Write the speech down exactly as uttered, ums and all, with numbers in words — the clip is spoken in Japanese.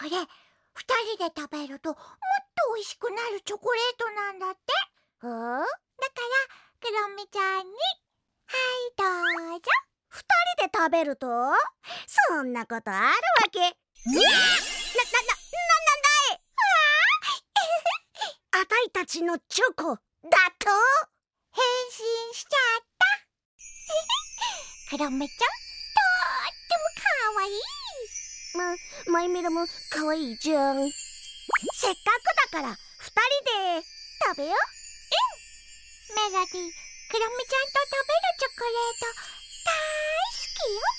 れふたりで食べるともっと美味しくなるチョコレートなんだって。 うん？ だからクロミちゃんに、はいどうぞ。 ふたりで食べると？そんなことあるわけ？な、な、な、な、なんだい？あたいたちのチョコだと？ 変身しちゃったクロミちゃん、とってもかわいい。 ま、マイメロもかわいいじゃん。せっかくだからふたりで食べよ。 メロディー、クロミちゃんと食べるチョコレート大好きよ。